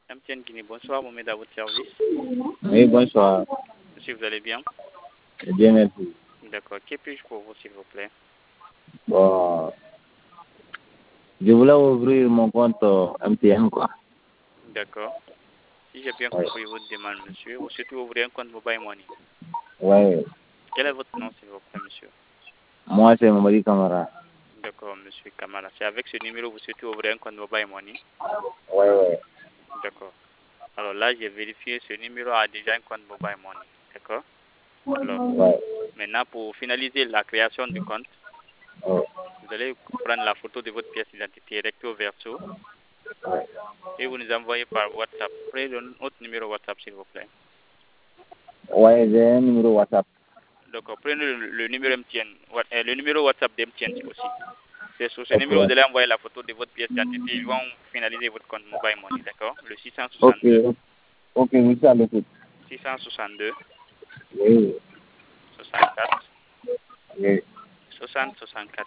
MTN Guinée, bonsoir, Mohamed à votre service. Oui, bonsoir. Monsieur, vous allez bien? Bien, merci. D'accord. Que puis-je pour vous, s'il vous plaît? Bon, je voulais ouvrir mon compte MTN, quoi. D'accord. Si j'ai bien Ouais. compris votre demande, monsieur, vous souhaitez ouvrir un compte Mobile Money. Ouais. Quel est votre nom, s'il vous plaît, monsieur? Moi, c'est Mamadi Camara. D'accord, monsieur Kamala. C'est avec ce numéro que vous souhaitez ouvrir un compte Mobile Money? Ouais. D'accord. Alors là, j'ai vérifié, ce numéro a déjà un compte Mobile Money. D'accord? Alors, Ouais. maintenant, pour finaliser la création du compte, Ouais. vous allez prendre la photo de votre pièce d'identité recto verso Ouais. et vous nous envoyez par WhatsApp. Prenez notre numéro WhatsApp, s'il vous plaît. Ouais, j'ai un numéro WhatsApp. D'accord. Prenez le numéro MTN, le numéro WhatsApp d'MTN aussi. C'est sur ce Ok. numéro, vous allez envoyer la photo de votre pièce d'identité. Ils vont finaliser votre compte Mobile Money, d'accord? Le Ok. 662 Ok, oui, ça l'écoute. 662 Oui. 64 Oui. 60 64.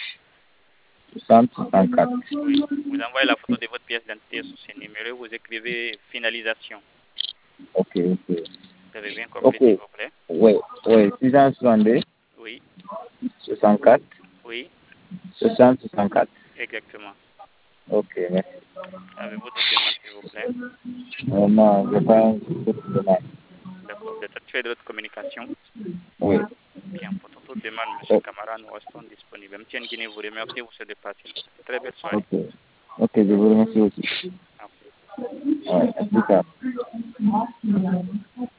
64. Oui. Vous envoyez la photo de votre pièce d'identité sur ce numéro. Vous écrivez finalisation. Ok, ok. Vous avez bien compris, Ok. s'il vous plaît? Oui. Oui, 662, Oui. 64, Oui. 60, 64. Exactement. Ok, merci. Avez-vous d'autres demandes, s'il vous plaît? Non, je pense que c'est dommage. D'accord. Vous êtes satisfait de votre communication? Oui. Bien. Pour toute demande, M. Oh, Camara, nous restons disponibles. MTN Guinée vous remercie pour cette patience. Très belle soirée. ok. Ok, je vous remercie aussi. Merci. Ouais, à plus tard.